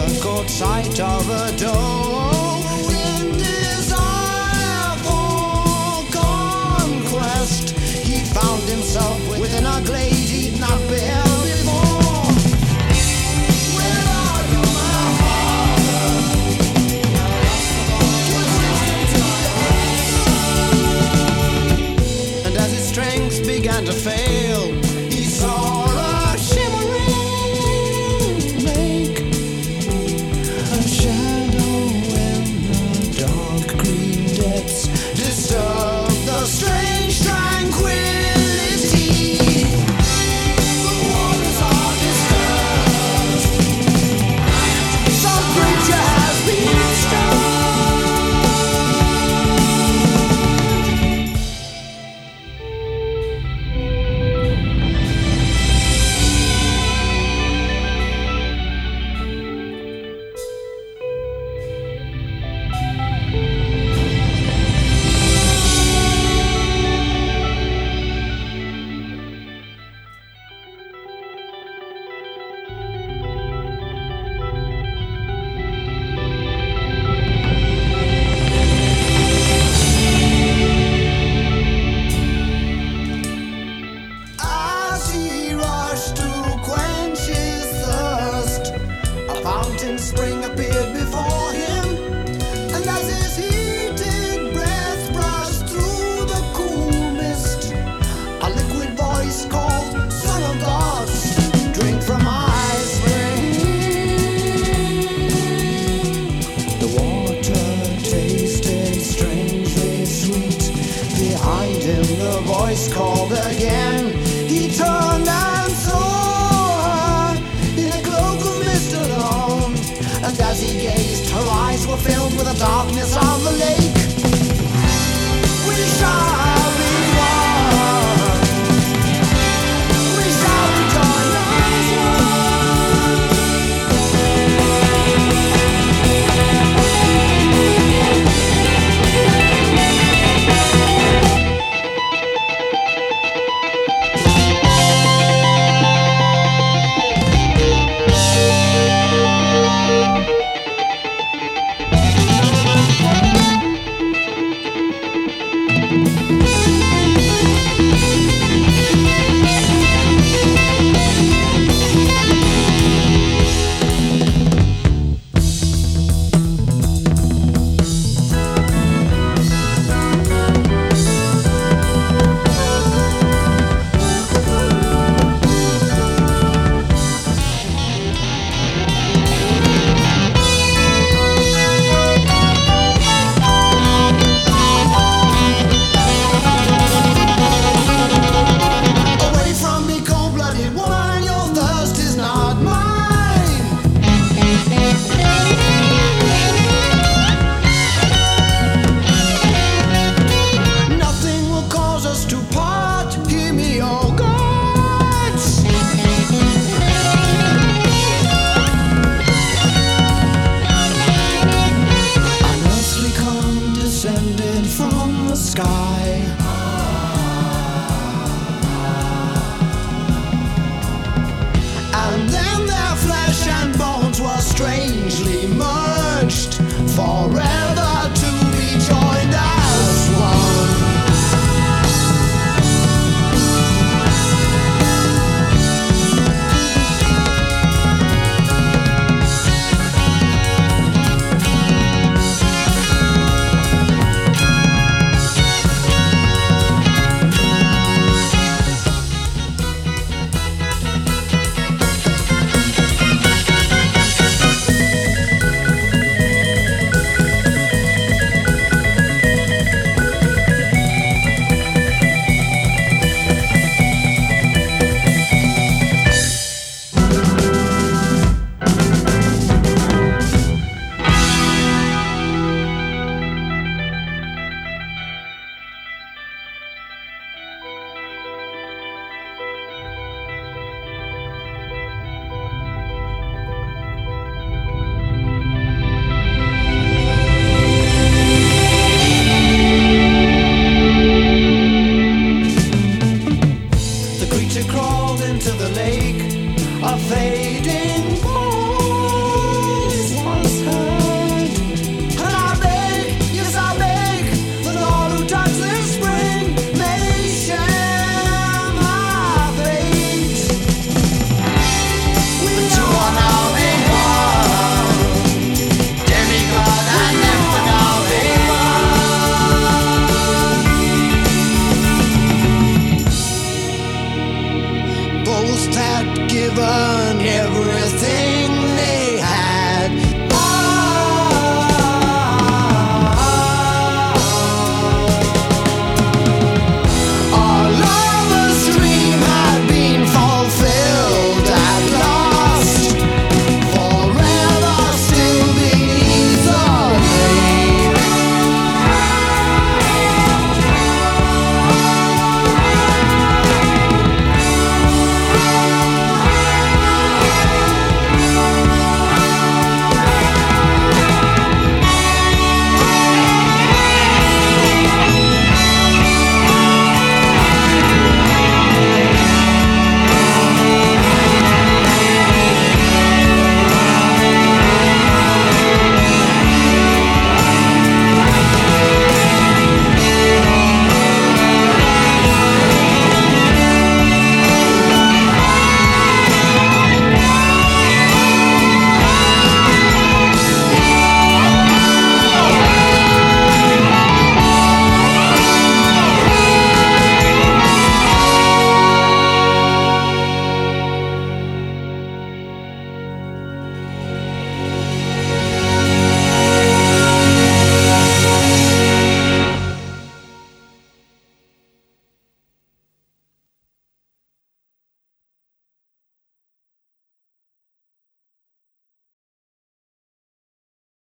caught sight of a door. In desire for conquest, he found himself within a glade he'd not beheld before. Where are you, my father? And as his strength began to fail, he saw a shimmering lake, a shadow in the dark green depths disturbed the strange tranquility. The waters are disturbed. Some creature has been stirred. As he rushed to quench his thirst, a fountain spring appeared before him, and as his heated breath brushed through the cool mist, a liquid voice called, "Son of gods, drink from my spring." The water tasted strangely sweet. Behind him the voice called again. He turned and saw her in a cloak of mist alone. And as he gazed, her eyes were filled with the darkness of the lake.